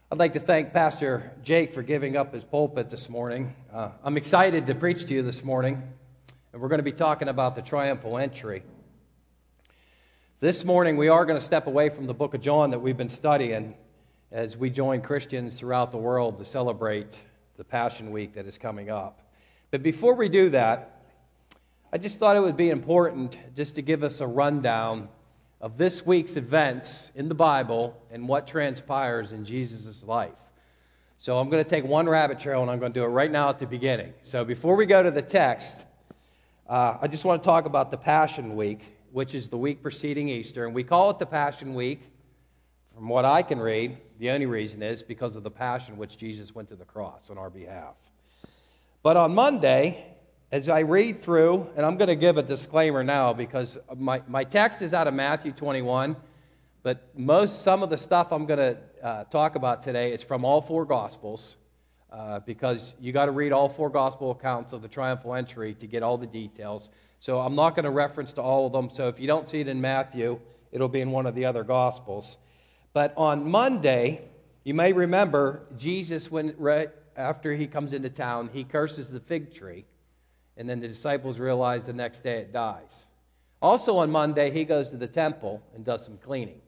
I'd like to thank Pastor Jake for giving up his pulpit this morning. I'm excited to preach to you this morning, and we're going to be talking about the triumphal entry. This morning, we are going to step away from the book of John that we've been studying as we join Christians throughout the world to celebrate the Passion Week that is coming up. But before we do that, I just thought it would be important just to give us a rundown of this week's events in the Bible and what transpires in Jesus' life. So I'm going to take one rabbit trail, and I'm going to do it right now at the beginning. So before we go to the text, I just want to talk about the Passion Week, which is the week preceding Easter. And we call it the Passion Week, from what I can read, the only reason is because of the passion which Jesus went to the cross on our behalf. But on Monday, as I read through, and I'm going to give a disclaimer now because my text is out of Matthew 21, but some of the stuff I'm going to talk about today is from all four Gospels because you got to read all four Gospel accounts of the triumphal entry to get all the details. So I'm not going to reference to all of them. So if you don't see it in Matthew, it'll be in one of the other Gospels. But on Monday, you may remember Jesus, right after he comes into town, he curses the fig tree. And then the disciples realize the next day it dies. Also on Monday, he goes to the temple and does some cleaning.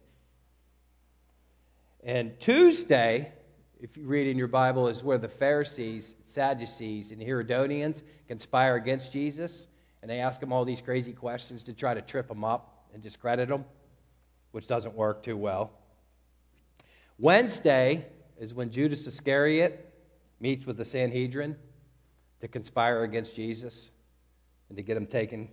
And Tuesday, if you read in your Bible, is where the Pharisees, Sadducees, and Herodians conspire against Jesus. And they ask him all these crazy questions to try to trip him up and discredit him, which doesn't work too well. Wednesday is when Judas Iscariot meets with the Sanhedrin to conspire against Jesus and to get him taken.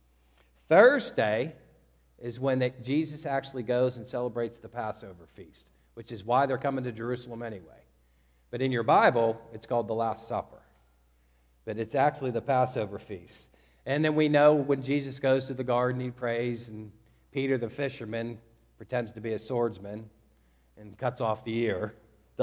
Thursday is when Jesus actually goes and celebrates the Passover feast, which is why they're coming to Jerusalem anyway. But in your Bible, it's called the Last Supper. But it's actually the Passover feast. And then we know when Jesus goes to the garden, he prays, and Peter the fisherman pretends to be a swordsman and cuts off the ear.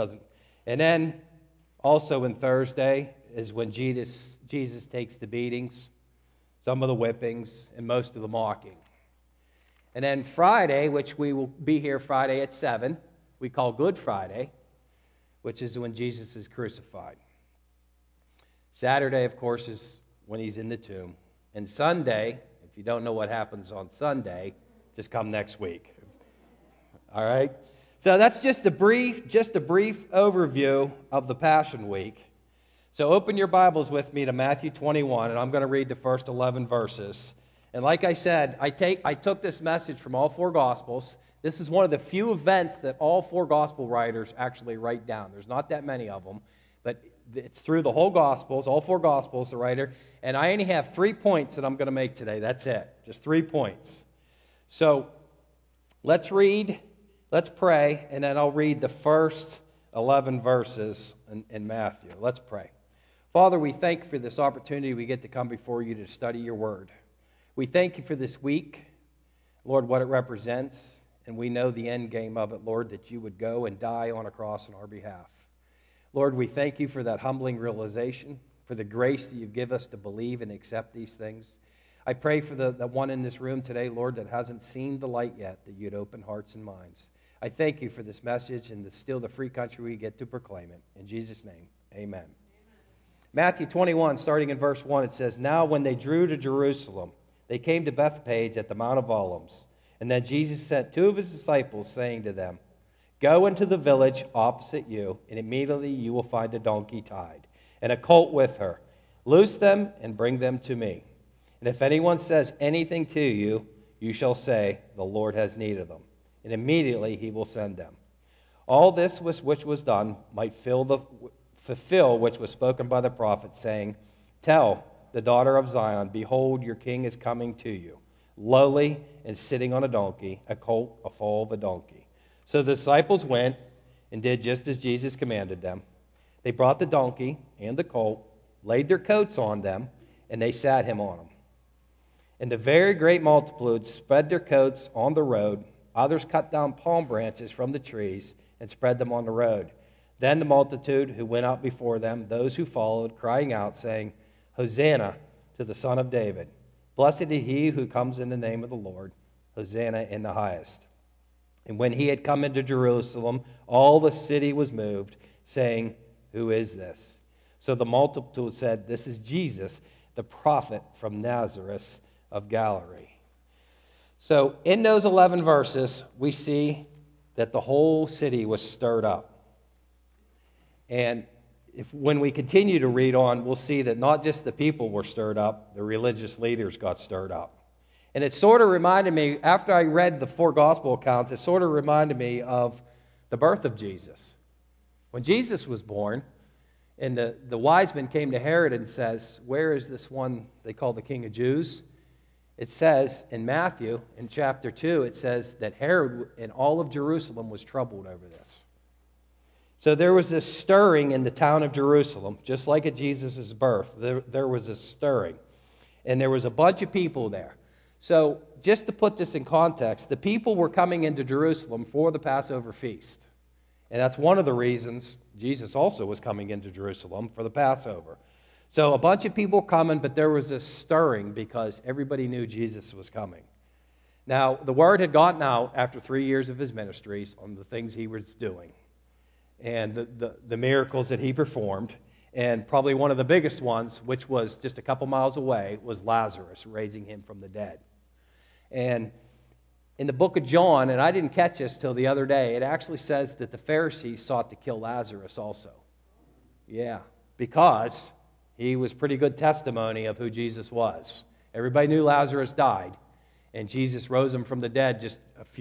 And then also in Thursday is when Jesus takes the beatings, some of the whippings, and most of the mocking. And then Friday, which we will be here Friday at 7, we call Good Friday, which is when Jesus is crucified. Saturday, of course, is when he's in the tomb. And Sunday, if you don't know what happens on Sunday, just come next week. All right? So that's just a brief overview of the Passion Week. So open your Bibles with me to Matthew 21, and I'm going to read the first 11 verses. And like I said, I took this message from all four Gospels. This is one of the few events that all four Gospel writers actually write down. There's not that many of them, but it's through the whole Gospels, all four Gospels, the writer. And I only have 3 points that I'm going to make today. That's it, just 3 points. So let's read, let's pray, and then I'll read the first 11 verses in Matthew. Let's pray. Father, we thank you for this opportunity we get to come before you to study your word. We thank you for this week, Lord, what it represents, and we know the end game of it, Lord, that you would go and die on a cross on our behalf. Lord, we thank you for that humbling realization, for the grace that you give us to believe and accept these things. I pray for the one in this room today, Lord, that hasn't seen the light yet, that you'd open hearts and minds. I thank you for this message and still the free country we get to proclaim it. In Jesus' name, amen. Matthew 21, starting in verse 1, it says, Now when they drew to Jerusalem, they came to Bethphage at the Mount of Olives. And then Jesus sent 2 of his disciples, saying to them, Go into the village opposite you, and immediately you will find a donkey tied, and a colt with her. Loose them and bring them to me. And if anyone says anything to you, you shall say, The Lord has need of them. And immediately he will send them. All this which was done might fulfill which was spoken by the prophet, saying, Tell the daughter of Zion, Behold, your king is coming to you, lowly and sitting on a donkey, a colt, a foal of a donkey. So the disciples went and did just as Jesus commanded them. They brought the donkey and the colt, laid their coats on them, and they sat him on them. And the very great multitude spread their coats on the road. Others cut down palm branches from the trees and spread them on the road. Then the multitude who went out before them, those who followed, crying out, saying, Hosanna to the Son of David. Blessed is he who comes in the name of the Lord. Hosanna in the highest. And when he had come into Jerusalem, all the city was moved, saying, "Who is this?" So the multitude said, "This is Jesus, the prophet from Nazareth of Galilee." So in those 11 verses, we see that the whole city was stirred up. And when we continue to read on, we'll see that not just the people were stirred up, the religious leaders got stirred up. And it sort of reminded me, after I read the 4 gospel accounts, it sort of reminded me of the birth of Jesus. When Jesus was born, and the wise men came to Herod and says, "Where is this one they call the King of Jews?" It says in Matthew, in chapter 2, it says that Herod and all of Jerusalem was troubled over this. So there was this stirring in the town of Jerusalem, just like at Jesus' birth. There was a stirring. And there was a bunch of people there. So just to put this in context, the people were coming into Jerusalem for the Passover feast. And that's one of the reasons Jesus also was coming into Jerusalem for the Passover. So a bunch of people coming, but there was this stirring because everybody knew Jesus was coming. Now, the word had gotten out after 3 years of his ministries on the things he was doing and the miracles that he performed. And probably one of the biggest ones, which was just a couple miles away, was Lazarus, raising him from the dead. And in the book of John, and I didn't catch this till the other day, it actually says that the Pharisees sought to kill Lazarus also. Yeah, because he was pretty good testimony of who Jesus was. Everybody knew Lazarus died, and Jesus rose him from the dead just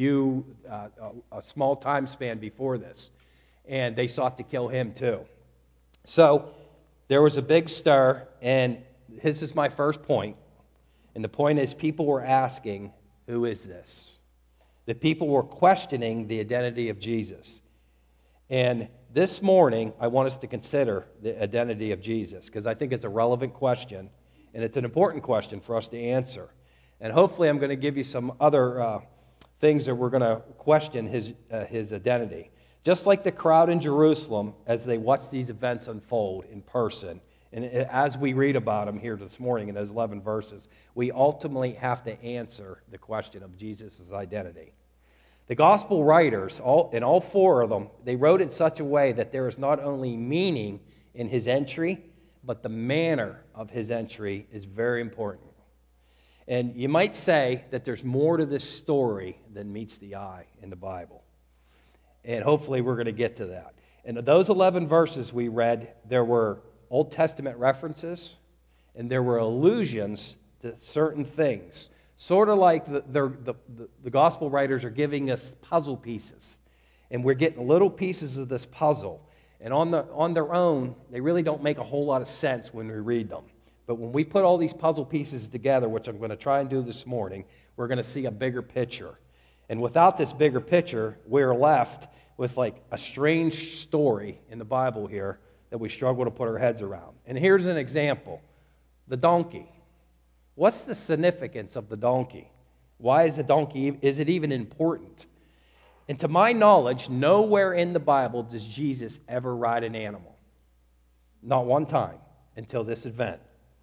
a small time span before this. And they sought to kill him too. So there was a big stir, and this is my first point. And the point is, people were asking, "Who is this?" The people were questioning the identity of Jesus. And this morning, I want us to consider the identity of Jesus, because I think it's a relevant question, and it's an important question for us to answer. And hopefully I'm going to give you some other things that we're going to question his identity. Just like the crowd in Jerusalem, as they watch these events unfold in person, and as we read about them here this morning in those 11 verses, we ultimately have to answer the question of Jesus' identity. The gospel writers, all 4 of them, they wrote in such a way that there is not only meaning in his entry, but the manner of his entry is very important. And you might say that there's more to this story than meets the eye in the Bible. And hopefully we're going to get to that. And of those 11 verses we read, there were Old Testament references, and there were allusions to certain things. Sort of like the gospel writers are giving us puzzle pieces. And we're getting little pieces of this puzzle. And on their own, they really don't make a whole lot of sense when we read them. But when we put all these puzzle pieces together, which I'm going to try and do this morning, we're going to see a bigger picture. And without this bigger picture, we're left with like a strange story in the Bible here that we struggle to put our heads around. And here's an example. The donkey. What's the significance of the donkey? Why is the donkey, is it even important? And to my knowledge, nowhere in the Bible does Jesus ever ride an animal. Not one time until this event.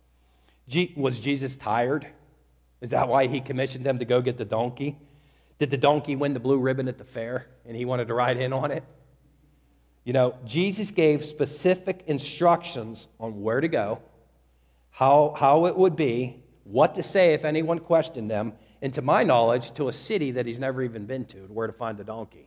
Was Jesus tired? Is that why he commissioned them to go get the donkey? Did the donkey win the blue ribbon at the fair and he wanted to ride in on it? You know, Jesus gave specific instructions on where to go, how it would be, what to say if anyone questioned them, and to my knowledge, to a city that he's never even been to, where to find the donkey.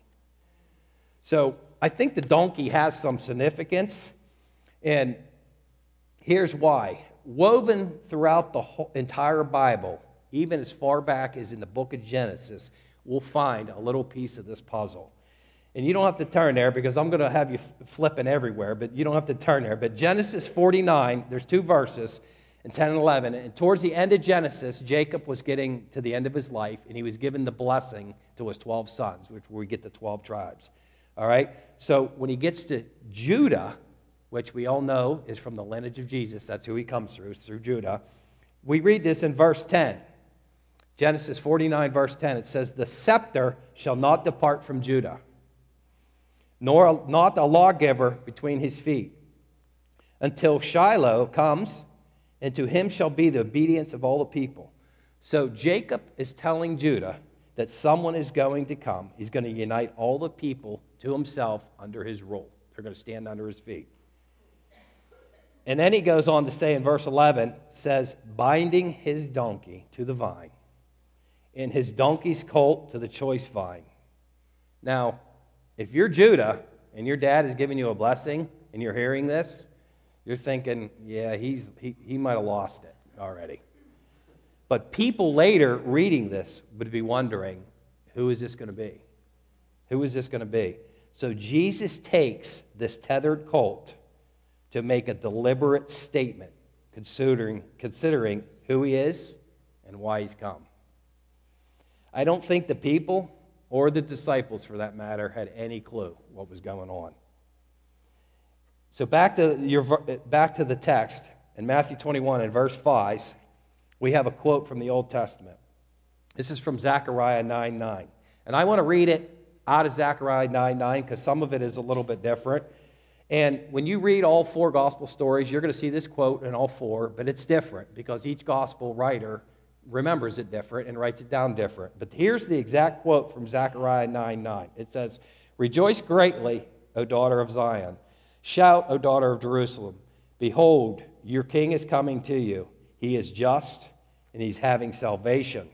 So I think the donkey has some significance, and here's why. Woven throughout the whole entire Bible, even as far back as in the book of Genesis, we'll find a little piece of this puzzle. And you don't have to turn there because I'm going to have you flipping everywhere, but you don't have to turn there. But Genesis 49, there's 2 verses, in 10 and 11. And towards the end of Genesis, Jacob was getting to the end of his life, and he was given the blessing to his 12 sons, which we get the 12 tribes. All right? So when he gets to Judah, which we all know is from the lineage of Jesus, that's who he comes through Judah, we read this in verse 10. Genesis 49, verse 10, it says, "The scepter shall not depart from Judah, nor not a lawgiver between his feet, until Shiloh comes, and to him shall be the obedience of all the people." So Jacob is telling Judah that someone is going to come. He's going to unite all the people to himself under his rule. They're going to stand under his feet. And then he goes on to say in verse 11, says, binding his donkey to the vine, and his donkey's colt to the choice vine. Now, if you're Judah and your dad is giving you a blessing and you're hearing this, you're thinking, yeah, he might have lost it already. But people later reading this would be wondering, who is this going to be? Who is this going to be? So Jesus takes this tethered colt to make a deliberate statement considering who he is and why he's come. I don't think the people or the disciples, for that matter, had any clue what was going on. So back to the text in Matthew 21 and verse 5, we have a quote from the Old Testament. This is from Zechariah 9:9. And I want to read it out of Zechariah 9:9 because some of it is a little bit different. And when you read all four gospel stories, you're going to see this quote in all four, but it's different because each gospel writer remembers it different and writes it down different. But here's the exact quote from Zechariah 9:9. It says, rejoice greatly, O daughter of Zion. Shout, O daughter of Jerusalem. Behold, your king is coming to you. He is just, and he's having salvation.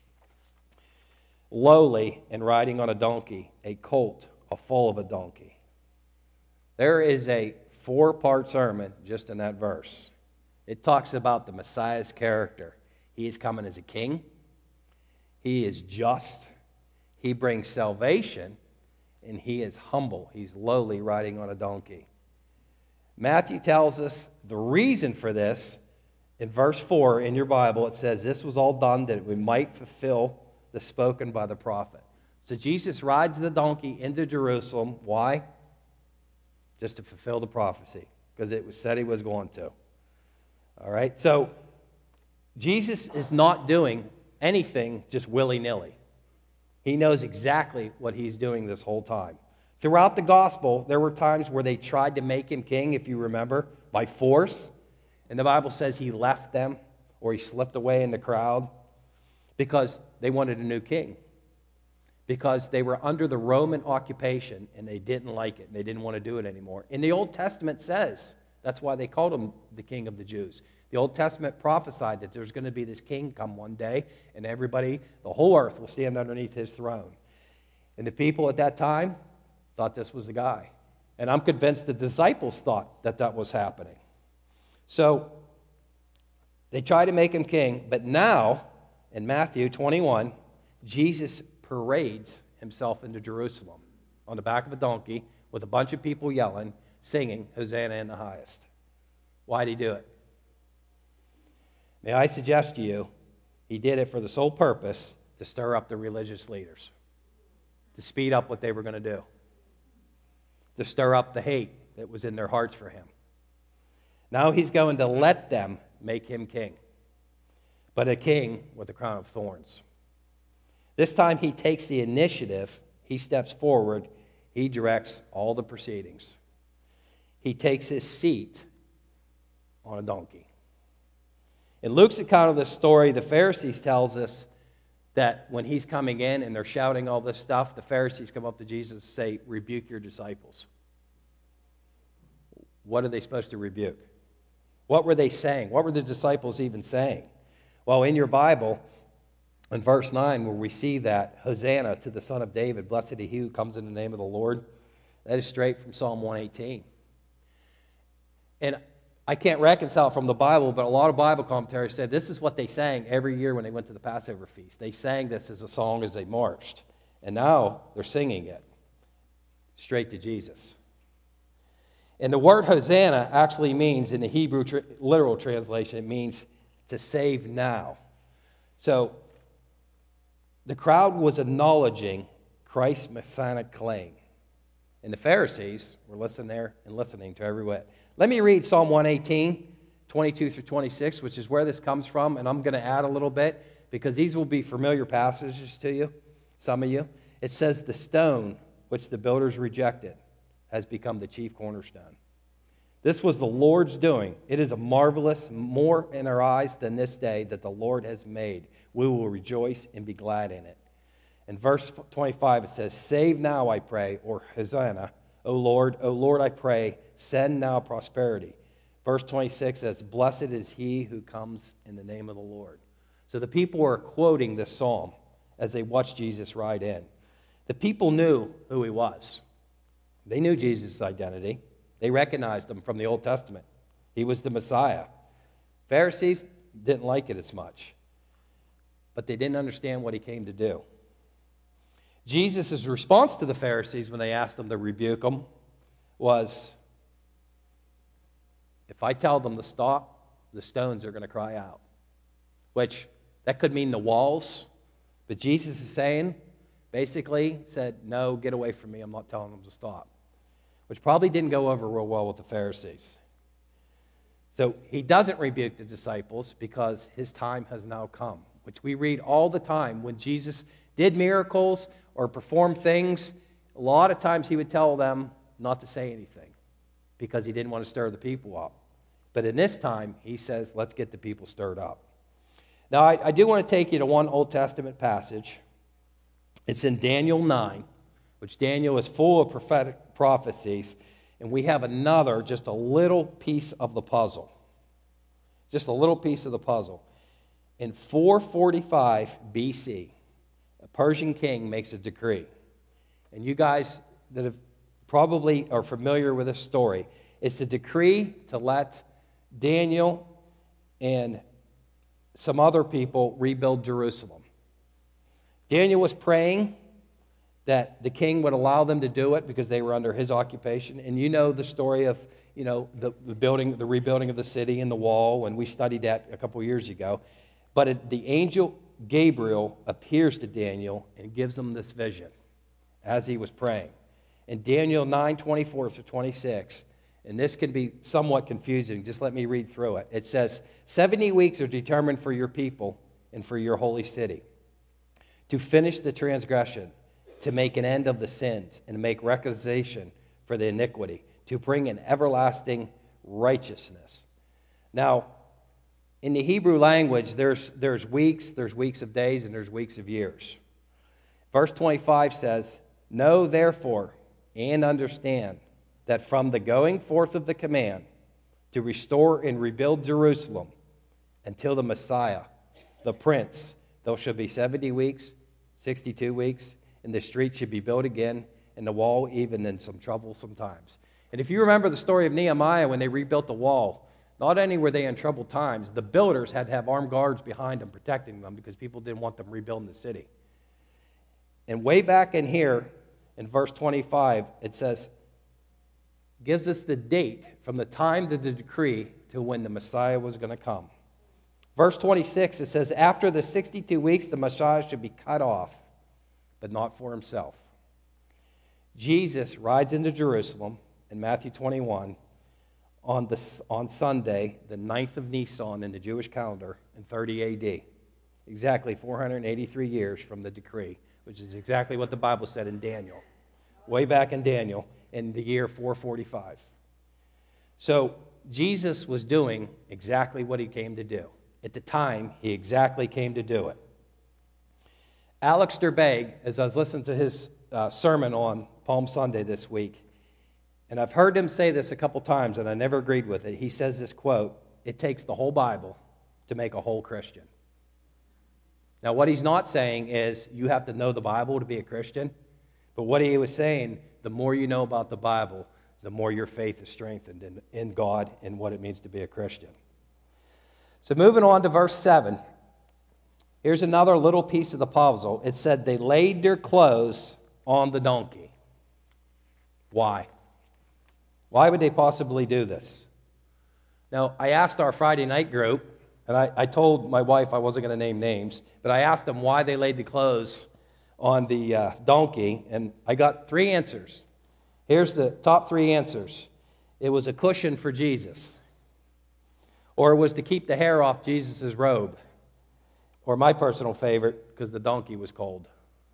Lowly and riding on a donkey, a colt, a foal of a donkey. There is a 4-part sermon just in that verse. It talks about the Messiah's character. He is coming as a king. He is just. He brings salvation. And he is humble. He's lowly riding on a donkey. Matthew tells us the reason for this. In verse 4 in your Bible, it says, this was all done that we might fulfill the spoken by the prophet. So Jesus rides the donkey into Jerusalem. Why? Just to fulfill the prophecy. Because it was said he was going to. All right? So Jesus is not doing anything just willy-nilly. He knows exactly what he's doing this whole time. Throughout the gospel, there were times where they tried to make him king, if you remember, by force. And the Bible says he left them or he slipped away in the crowd because they wanted a new king. Because they were under the Roman occupation and they didn't like it and they didn't want to do it anymore. And the Old Testament says that's why they called him the King of the Jews. The Old Testament prophesied that there's going to be this king come one day and everybody, the whole earth, will stand underneath his throne. And the people at that time thought this was the guy. And I'm convinced the disciples thought that that was happening. So they tried to make him king, but now in Matthew 21, Jesus parades himself into Jerusalem on the back of a donkey with a bunch of people yelling, singing, Hosanna in the highest. Why did he do it? May I suggest to you, he did it for the sole purpose to stir up the religious leaders, to speed up what they were going to do, to stir up the hate that was in their hearts for him. Now he's going to let them make him king, but a king with a crown of thorns. This time he takes the initiative, he steps forward, he directs all the proceedings. He takes his seat on a donkey. In Luke's account of this story, the Pharisees tells us that when he's coming in and they're shouting all this stuff, the Pharisees come up to Jesus and say, rebuke your disciples. What are they supposed to rebuke? What were they saying? What were the disciples even saying? Well, in your Bible, in verse 9, where we see that, Hosanna to the Son of David, blessed is he who comes in the name of the Lord, that is straight from Psalm 118. And I can't reconcile from the Bible, but a lot of Bible commentaries said this is what they sang every year when they went to the Passover feast. They sang this as a song as they marched. And now they're singing it straight to Jesus. And the word Hosanna actually means, in the Hebrew literal translation, it means to save now. So the crowd was acknowledging Christ's messianic claim. And the Pharisees were listening there and listening to every word. Let me read Psalm 118, 22 through 26, which is where this comes from. And I'm going to add a little bit because these will be familiar passages to you, some of you. It says, the stone which the builders rejected has become the chief cornerstone. This was the Lord's doing. It is a marvelous, more in our eyes than this day that the Lord has made. We will rejoice and be glad in it. In verse 25, it says, "Save now, I pray," or Hosanna, O Lord, I pray, send now prosperity. Verse 26 says, "Blessed is he who comes in the name of the Lord." So the people were quoting this psalm as they watched Jesus ride in. The people knew who he was. They knew Jesus' identity. They recognized him from the Old Testament. He was the Messiah. Pharisees didn't like it as much, but they didn't understand what he came to do. Jesus' response to the Pharisees when they asked him to rebuke them was, if I tell them to stop, the stones are going to cry out. Which, that could mean the walls, but Jesus is saying, basically said, no, get away from me, I'm not telling them to stop. Which probably didn't go over real well with the Pharisees. So he doesn't rebuke the disciples because his time has now come, which we read all the time. When Jesus did miracles or performed things, a lot of times he would tell them not to say anything because he didn't want to stir the people up. But in this time, he says, let's get the people stirred up. Now, I do want to take you to one Old Testament passage. It's in Daniel 9, which Daniel is full of prophetic prophecies, and we have another, just a little piece of the puzzle. Just a little piece of the puzzle. In 445 BC, a Persian king makes a decree. And you guys that have probably are familiar with this story, it's a decree to let Daniel and some other people rebuild Jerusalem. Daniel was praying that the king would allow them to do it because they were under his occupation. And you know the story of, the rebuilding of the city and the wall, and we studied that a couple years ago. But the angel Gabriel appears to Daniel and gives him this vision as he was praying. In Daniel 9:24-26, and this can be somewhat confusing, just let me read through it. It says, 70 weeks are determined for your people and for your holy city, to finish the transgression, to make an end of the sins, and to make reconciliation for the iniquity, to bring an everlasting righteousness. Now, in the Hebrew language, there's weeks of days, and there's weeks of years. Verse 25 says, "Know therefore and understand that from the going forth of the command to restore and rebuild Jerusalem until the Messiah, the Prince, there shall be 70 weeks, 62 weeks, and the street should be built again, and the wall even in some troublesome times." And if you remember the story of Nehemiah when they rebuilt the wall, not only were they in troubled times, the builders had to have armed guards behind them protecting them because people didn't want them rebuilding the city. And way back in here, in verse 25, it says, gives us the date from the time of the decree to when the Messiah was going to come. Verse 26, it says, after the 62 weeks, the Messiah should be cut off, but not for himself. Jesus rides into Jerusalem in Matthew 21 on Sunday, the 9th of Nisan in the Jewish calendar in 30 AD. Exactly 483 years from the decree, which is exactly what the Bible said in Daniel. Way back in Daniel in the year 445. So Jesus was doing exactly what he came to do. At the time, he exactly came to do it. Alex Derbaig, as I was listening to his sermon on Palm Sunday this week, and I've heard him say this a couple times, and I never agreed with it. He says this quote, "It takes the whole Bible to make a whole Christian." Now, what he's not saying is you have to know the Bible to be a Christian, but what he was saying, the more you know about the Bible, the more your faith is strengthened in God and what it means to be a Christian. So moving on to verse 7, here's another little piece of the puzzle. It said they laid their clothes on the donkey. Why? Why would they possibly do this? Now, I asked our Friday night group, and I told my wife I wasn't going to name names, but I asked them why they laid the clothes on the donkey, and I got 3 answers. Here's the top 3 answers. It was a cushion for Jesus, or it was to keep the hair off Jesus' robe, or my personal favorite, because the donkey was cold.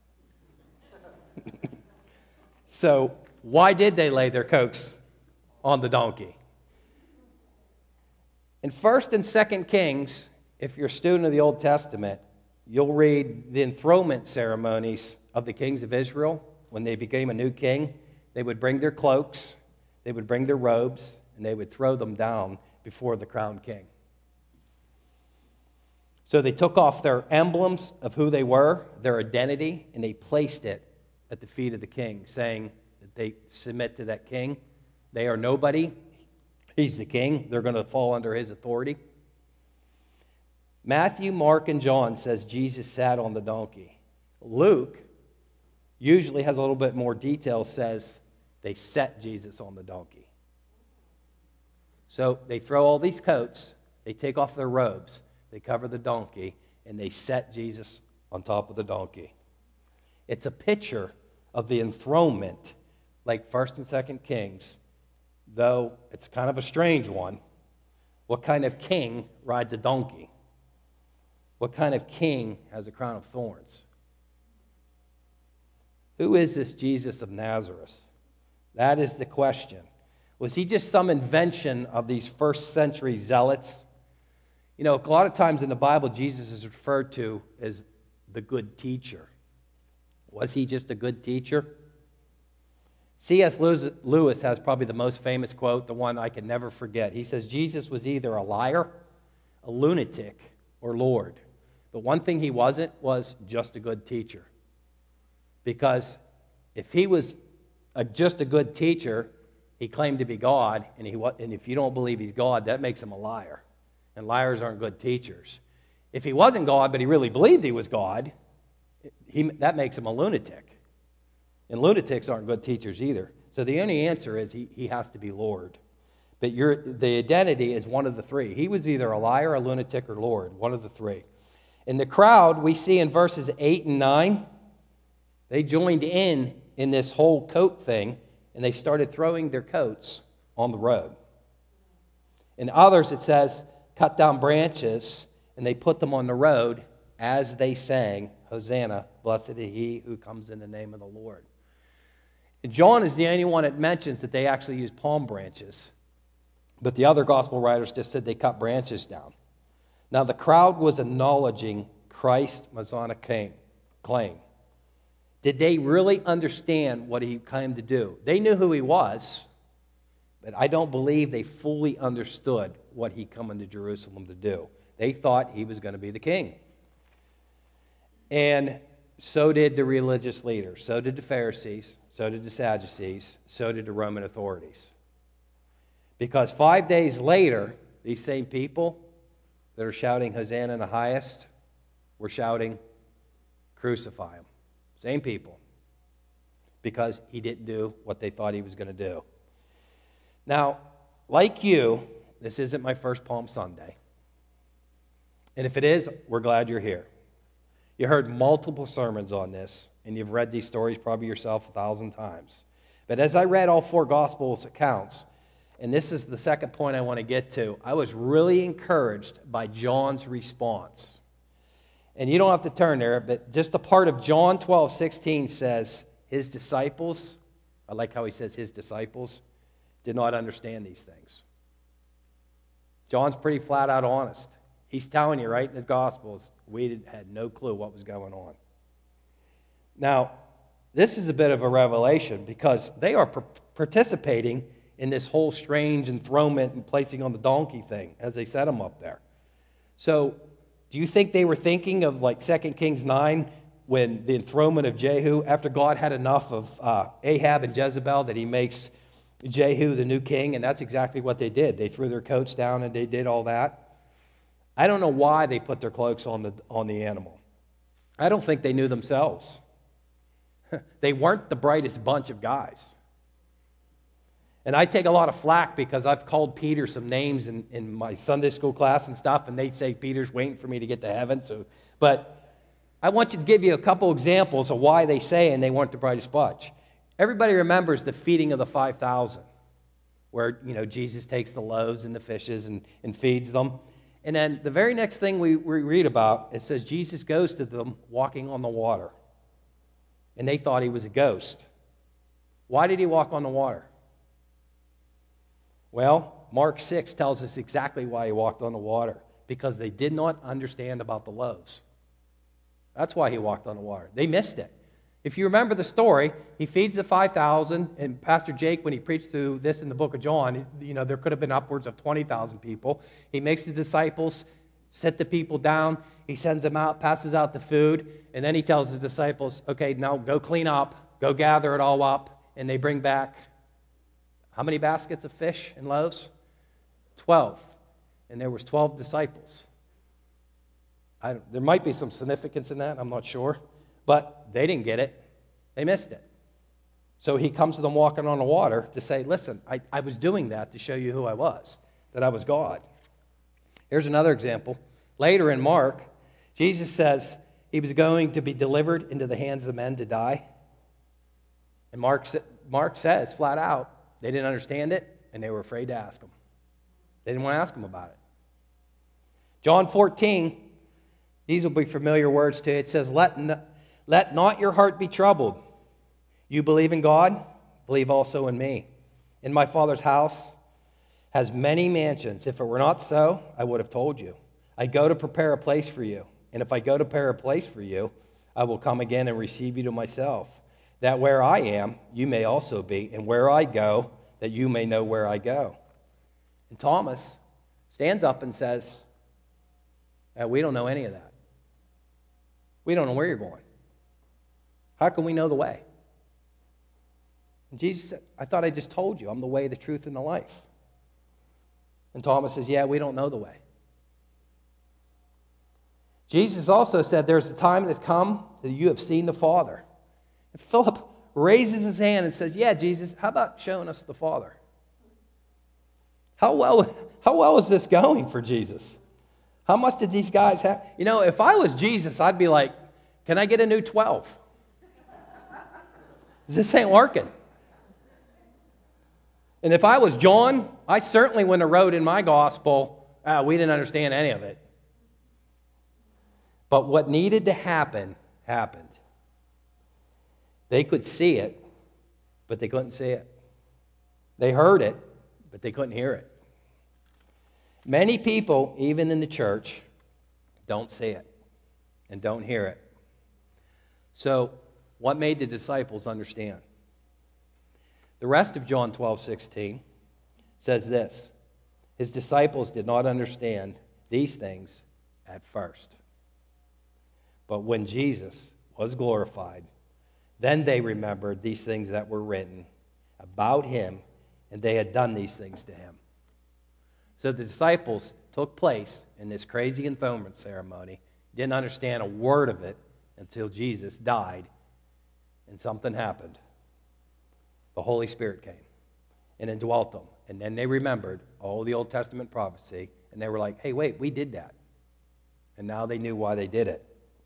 So, why did they lay their coats on the donkey? In 1st and 2nd Kings, if you're a student of the Old Testament, you'll read the enthronement ceremonies of the kings of Israel, when they became a new king, they would bring their cloaks, they would bring their robes, and they would throw them down before the crowned king. So they took off their emblems of who they were, their identity, and they placed it at the feet of the king, saying that they submit to that king. They are nobody. He's the king. They're going to fall under his authority. Matthew, Mark, and John says Jesus sat on the donkey. Luke usually has a little bit more detail, says they set Jesus on the donkey. So they throw all these coats, they take off their robes, they cover the donkey, and they set Jesus on top of the donkey. It's a picture of the enthronement, like 1st and 2nd Kings, though it's kind of a strange one. What kind of king rides a donkey? What kind of king has a crown of thorns? Who is this Jesus of Nazareth? That is the question. Was he just some invention of these first century zealots? You know, a lot of times in the Bible, Jesus is referred to as the good teacher. Was he just a good teacher? C.S. Lewis has probably the most famous quote, the one I can never forget. He says, Jesus was either a liar, a lunatic, or Lord. But one thing he wasn't was just a good teacher. Because if he was just a good teacher, he claimed to be God, and if you don't believe he's God, that makes him a liar. And liars aren't good teachers. If he wasn't God, but he really believed he was God, that makes him a lunatic. And lunatics aren't good teachers either. So the only answer is he has to be Lord. But the identity is one of the three. He was either a liar, a lunatic, or Lord, one of the three. In the crowd, we see in verses 8 and 9, they joined in this whole coat thing, and they started throwing their coats on the road. In others, it says, cut down branches, and they put them on the road as they sang, Hosanna, blessed is he who comes in the name of the Lord. And John is the only one that mentions that they actually used palm branches. But the other gospel writers just said they cut branches down. Now, the crowd was acknowledging Christ's Messianic claim. Did they really understand what he came to do? They knew who he was, but I don't believe they fully understood what he come into Jerusalem to do. They thought he was going to be the king. And so did the religious leaders. So did the Pharisees. So did the Sadducees. So did the Roman authorities. Because 5 days later, these same people that are shouting Hosanna in the highest were shouting, crucify him. Same people. Because he didn't do what they thought he was going to do. Now, like you, this isn't my first Palm Sunday. And if it is, we're glad you're here. You heard multiple sermons on this, and you've read these stories probably yourself 1,000 times. But as I read all four Gospels accounts, and this is the second point I want to get to, I was really encouraged by John's response. And you don't have to turn there, but just a part of John 12:16 says, his disciples, I like how he says his disciples, did not understand these things. John's pretty flat out honest. He's telling you right in the Gospels, we had no clue what was going on. Now, this is a bit of a revelation because they are participating in this whole strange enthronement and placing on the donkey thing as they set him up there. So, do you think they were thinking of like 2 Kings 9 when the enthronement of Jehu, after God had enough of Ahab and Jezebel that he makes Jehu the new king, and that's exactly what they did. They threw their coats down and they did all that. I don't know why they put their cloaks on the animal. I don't think they knew themselves. They weren't the brightest bunch of guys. And I take a lot of flack because I've called Peter some names in my Sunday school class and stuff, and they say Peter's waiting for me to get to heaven. But I want you to give you a couple examples of why they say and they weren't the brightest bunch. Everybody remembers the feeding of the 5,000, where Jesus takes the loaves and the fishes and feeds them. And then the very next thing we read about, it says Jesus goes to them walking on the water. And they thought he was a ghost. Why did he walk on the water? Well, Mark 6 tells us exactly why he walked on the water. Because they did not understand about the loaves. That's why he walked on the water. They missed it. If you remember the story, he feeds the 5,000, and Pastor Jake, when he preached through this in the book of John, there could have been upwards of 20,000 people. He makes the disciples sit the people down. He sends them out, passes out the food, and then he tells the disciples, okay, now go clean up, go gather it all up, and they bring back how many baskets of fish and loaves? 12. And there was 12 disciples. There might be some significance in that, I'm not sure. But they didn't get it. They missed it. So he comes to them walking on the water to say, listen, I was doing that to show you who I was, that I was God. Here's another example. Later in Mark, Jesus says he was going to be delivered into the hands of men to die. And Mark says flat out, they didn't understand it, and they were afraid to ask him. They didn't want to ask him about it. John 14, these will be familiar words to you. It says, let not your heart be troubled. You believe in God, believe also in me. In my Father's house has many mansions. If it were not so, I would have told you. I go to prepare a place for you. And if I go to prepare a place for you, I will come again and receive you to myself, that where I am, you may also be, and where I go, that you may know where I go. And Thomas stands up and says, we don't know any of that. We don't know where you're going. How can we know the way? And Jesus said, I thought I just told you, I'm the way, the truth, and the life. And Thomas says, yeah, we don't know the way. Jesus also said, there's a time that's come that you have seen the Father. And Philip raises his hand and says, yeah, Jesus, how about showing us the Father? How well is this going for Jesus? How much did these guys have? If I was Jesus, I'd be like, can I get a new 12? This ain't working. And if I was John, I certainly wouldn't have wrote in my gospel, we didn't understand any of it. But what needed to happen, happened. They could see it, but they couldn't see it. They heard it, but they couldn't hear it. Many people, even in the church, don't see it and don't hear it. So, what made the disciples understand? The rest of John 12:16 says this: his disciples did not understand these things at first. But when Jesus was glorified, then they remembered these things that were written about him, and they had done these things to him. So the disciples took place in this crazy enthronement ceremony, didn't understand a word of it until Jesus died, and something happened. The Holy Spirit came and indwelt them. And then they remembered all the Old Testament prophecy, and they were like, hey, wait, we did that. And now they knew why they did it.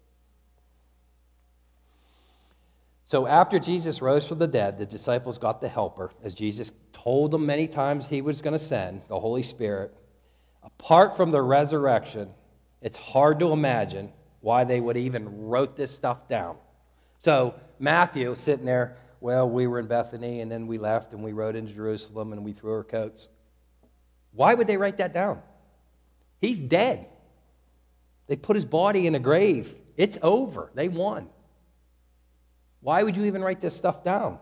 So after Jesus rose from the dead, the disciples got the helper, as Jesus told them many times he was going to send, the Holy Spirit. Apart from the resurrection, it's hard to imagine why they would even wrote this stuff down. So Matthew, sitting there, well, we were in Bethany, and then we left, and we rode into Jerusalem, and we threw our coats. Why would they write that down? He's dead. They put his body in a grave. It's over. They won. Why would you even write this stuff down?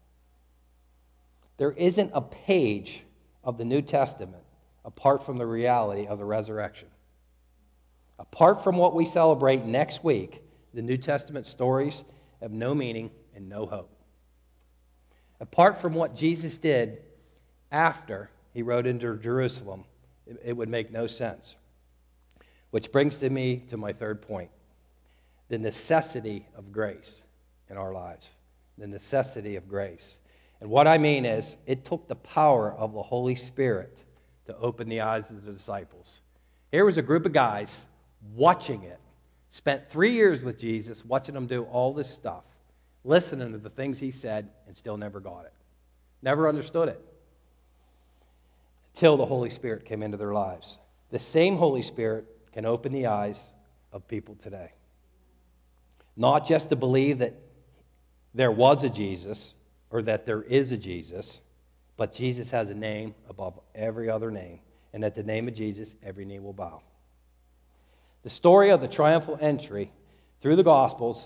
There isn't a page of the New Testament apart from the reality of the resurrection. Apart from what we celebrate next week, the New Testament stories have no meaning and no hope. Apart from what Jesus did after he rode into Jerusalem, it would make no sense. Which brings me to my third point: the necessity of grace in our lives. The necessity of grace. And what I mean is, it took the power of the Holy Spirit to open the eyes of the disciples. Here was a group of guys watching it, spent 3 years with Jesus, watching him do all this stuff, listening to the things he said, and still never got it. Never understood it. Until the Holy Spirit came into their lives. The same Holy Spirit can open the eyes of people today. Not just to believe that there was a Jesus, or that there is a Jesus, but Jesus has a name above every other name, and at the name of Jesus, every knee will bow. The story of the triumphal entry through the Gospels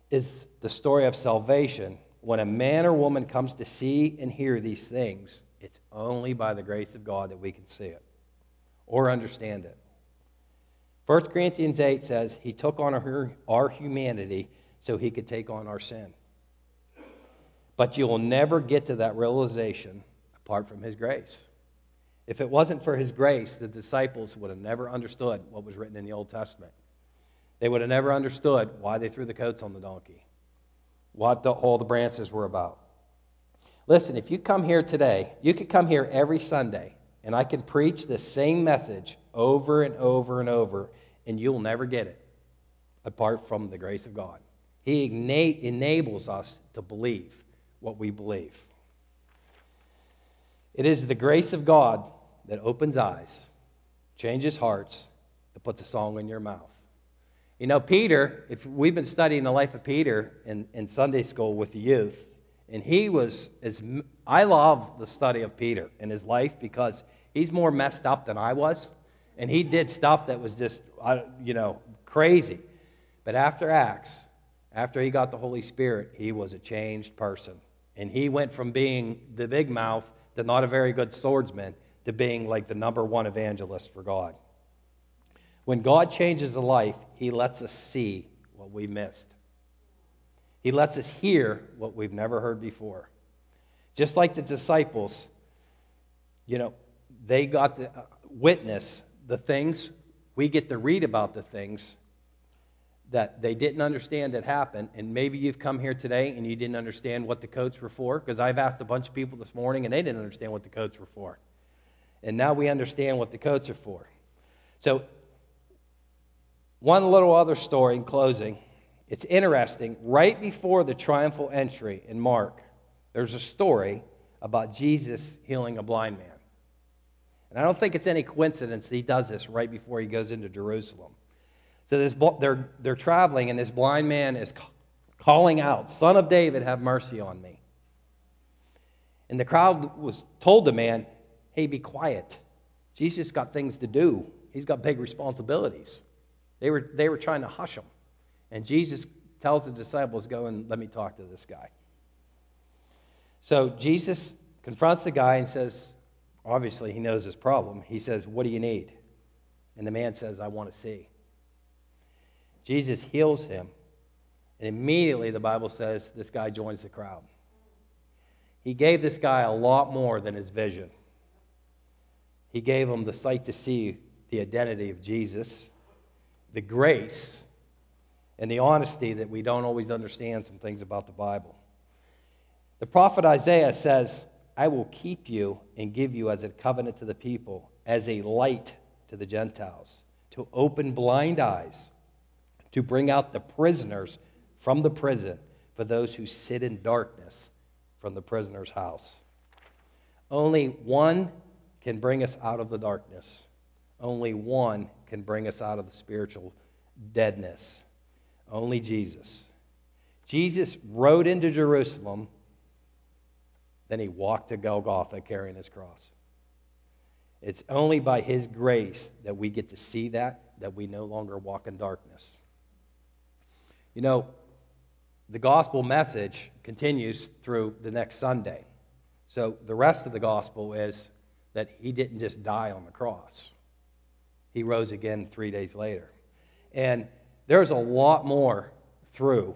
is the story of salvation. When a man or woman comes to see and hear these things, it's only by the grace of God that we can see it or understand it. 1 Corinthians 8 says he took on our humanity so he could take on our sin. But you will never get to that realization apart from his grace. If it wasn't for his grace, the disciples would have never understood what was written in the Old Testament. They would have never understood why they threw the coats on the donkey, what all the branches were about. Listen, if you come here today, you could come here every Sunday, and I can preach the same message over and over and over, and you'll never get it apart from the grace of God. He enables us to believe what we believe. It is the grace of God that opens eyes, changes hearts, that puts a song in your mouth. You know, Peter, if we've been studying the life of Peter in Sunday school with the youth, and I love the study of Peter and his life because he's more messed up than I was, and he did stuff that was just, crazy. But after Acts, after he got the Holy Spirit, he was a changed person. And he went from being the big mouth to not a very good swordsman to being like the number one evangelist for God. When God changes a life, he lets us see what we missed. He lets us hear what we've never heard before. Just like the disciples, they got to witness the things. We get to read about the things that they didn't understand that happened. And maybe you've come here today and you didn't understand what the coats were for, because I've asked a bunch of people this morning and they didn't understand what the coats were for. And now we understand what the coats are for. So, one little other story in closing. It's interesting. Right before the triumphal entry in Mark, there's a story about Jesus healing a blind man. And I don't think it's any coincidence that he does this right before he goes into Jerusalem. So they're traveling, and this blind man is calling out, "Son of David, have mercy on me." And the crowd was told the man, "Hey, be quiet. Jesus got things to do. He's got big responsibilities." They were trying to hush him. And Jesus tells the disciples, "Go and let me talk to this guy." So Jesus confronts the guy and says, obviously he knows his problem. He says, "What do you need?" And the man says, "I want to see." Jesus heals him. And immediately the Bible says this guy joins the crowd. He gave this guy a lot more than his vision. He gave him the sight to see the identity of Jesus, the grace, and the honesty that we don't always understand some things about the Bible. The prophet Isaiah says, "I will keep you and give you as a covenant to the people, as a light to the Gentiles, to open blind eyes, to bring out the prisoners from the prison, for those who sit in darkness from the prisoner's house." Only one can bring us out of the darkness. Only one can bring us out of the spiritual deadness. Only Jesus. Jesus rode into Jerusalem, then he walked to Golgotha carrying his cross. It's only by his grace that we get to see that we no longer walk in darkness. You know, the gospel message continues through the next Sunday. So the rest of the gospel is that he didn't just die on the cross. He rose again 3 days later. And there's a lot more through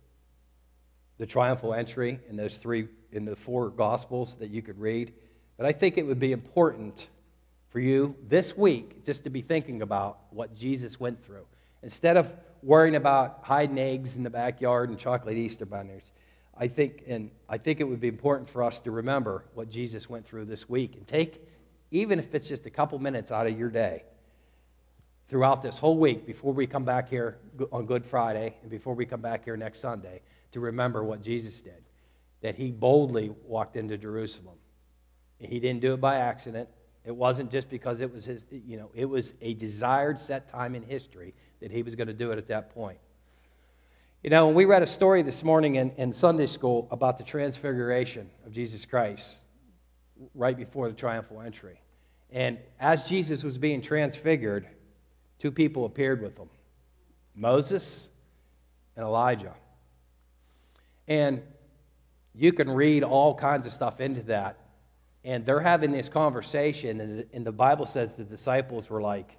the triumphal entry in the 4 gospels that you could read. But I think it would be important for you this week just to be thinking about what Jesus went through. Instead of worrying about hiding eggs in the backyard and chocolate Easter bunnies, I think it would be important for us to remember what Jesus went through this week and take, even if it's just a couple minutes out of your day, throughout this whole week before we come back here on Good Friday and before we come back here next Sunday, to remember what Jesus did, that he boldly walked into Jerusalem. He didn't do it by accident. It wasn't just because it was his, it was a desired set time in history that he was going to do it at that point. When we read a story this morning in Sunday school about the transfiguration of Jesus Christ right before the triumphal entry. And as Jesus was being transfigured, 2 people appeared with him, Moses and Elijah. And you can read all kinds of stuff into that. And they're having this conversation, and the Bible says the disciples were like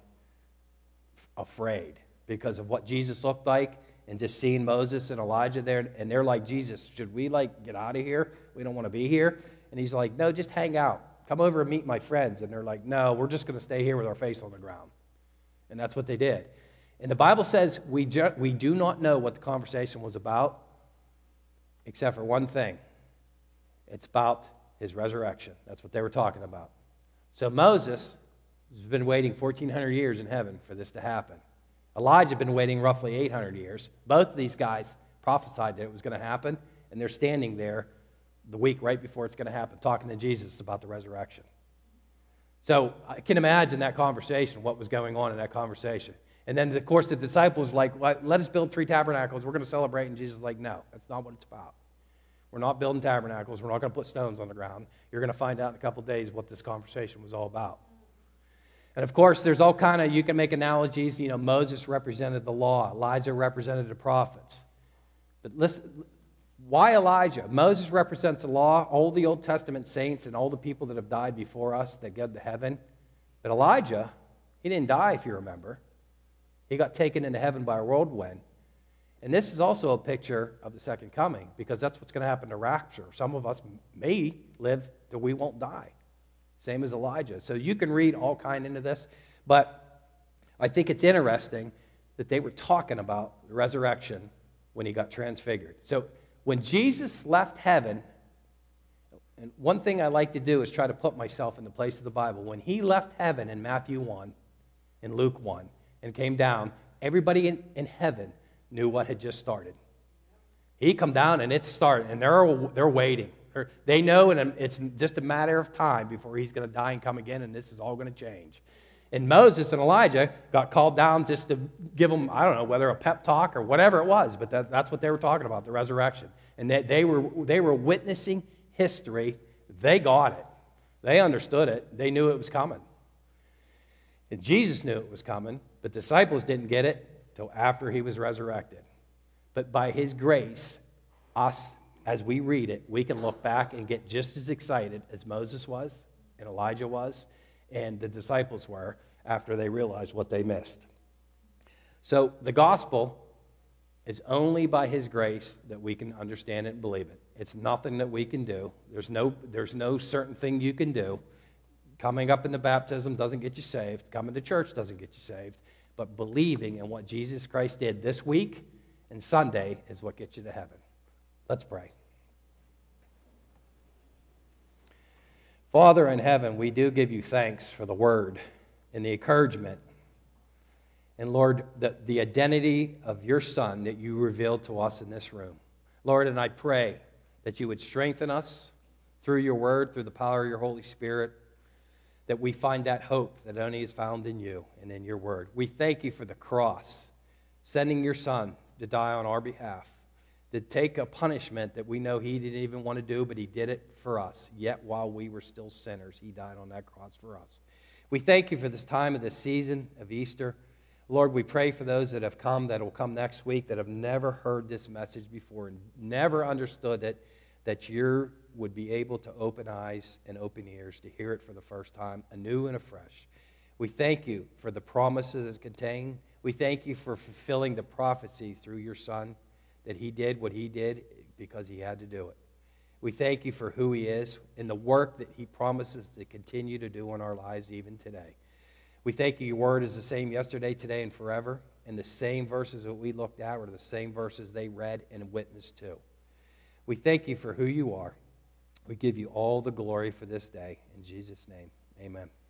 afraid because of what Jesus looked like and just seeing Moses and Elijah there. And they're like, Jesus, should we like get out of here? We don't want to be here. And he's like, no, just hang out. Come over and meet my friends. And they're like, no, we're just going to stay here with our face on the ground. And that's what they did. And the Bible says we do not know what the conversation was about, except for one thing. It's about his resurrection. That's what they were talking about. So Moses has been waiting 1,400 years in heaven for this to happen. Elijah had been waiting roughly 800 years. Both of these guys prophesied that it was going to happen, and they're standing there the week right before it's going to happen, talking to Jesus about the resurrection. So I can imagine that conversation, what was going on in that conversation. And then, of course, the disciples were like, well, let us build 3 tabernacles. We're going to celebrate. And Jesus is like, no, that's not what it's about. We're not building tabernacles. We're not going to put stones on the ground. You're going to find out in a couple of days what this conversation was all about. And, of course, there's all kind of, you can make analogies. You know, Moses represented the law. Elijah represented the prophets. But listen, why Elijah? Moses represents the law, all the Old Testament saints and all the people that have died before us that get to heaven. But Elijah, he didn't die, if you remember. He got taken into heaven by a whirlwind. And this is also a picture of the second coming, because that's what's going to happen to rapture. Some of us may live till we won't die. Same as Elijah. So you can read all kind into this. But I think it's interesting that they were talking about the resurrection when he got transfigured. So when Jesus left heaven, and one thing I like to do is try to put myself in the place of the Bible. When he left heaven in Matthew 1, in Luke 1, and came down, everybody in heaven knew what had just started. He come down and it started, and they're waiting. They know, and it's just a matter of time before he's going to die and come again, and this is all going to change. And Moses and Elijah got called down just to give them, I don't know, whether a pep talk or whatever it was, but that's what they were talking about, the resurrection. And they were witnessing history. They got it. They understood it. They knew it was coming. And Jesus knew it was coming, but the disciples didn't get it till after he was resurrected. But by his grace, us, as we read it, we can look back and get just as excited as Moses was and Elijah was and the disciples were after they realized what they missed. So the gospel is only by his grace that we can understand it and believe it. It's nothing that we can do. There's no certain thing you can do. Coming up in the baptism doesn't get you saved. Coming to church doesn't get you saved. But believing in what Jesus Christ did this week and Sunday is what gets you to heaven. Let's pray. Father in heaven, we do give you thanks for the word and the encouragement. And Lord, the identity of your Son that you revealed to us in this room. Lord, and I pray that you would strengthen us through your word, through the power of your Holy Spirit, that we find that hope that only is found in you and in your word. We thank you for the cross, sending your Son to die on our behalf, to take a punishment that we know he didn't even want to do, but he did it for us. Yet while we were still sinners, he died on that cross for us. We thank you for this time of this season of Easter. Lord, we pray for those that have come, that will come next week, that have never heard this message before and never understood it, that you would be able to open eyes and open ears to hear it for the first time, anew and afresh. We thank you for the promises it contains. We thank you for fulfilling the prophecy through your Son, that he did what he did because he had to do it. We thank you for who he is and the work that he promises to continue to do in our lives even today. We thank you, your word is the same yesterday, today, and forever, and the same verses that we looked at were the same verses they read and witnessed to. We thank you for who you are. We give you all the glory for this day. In Jesus' name, amen.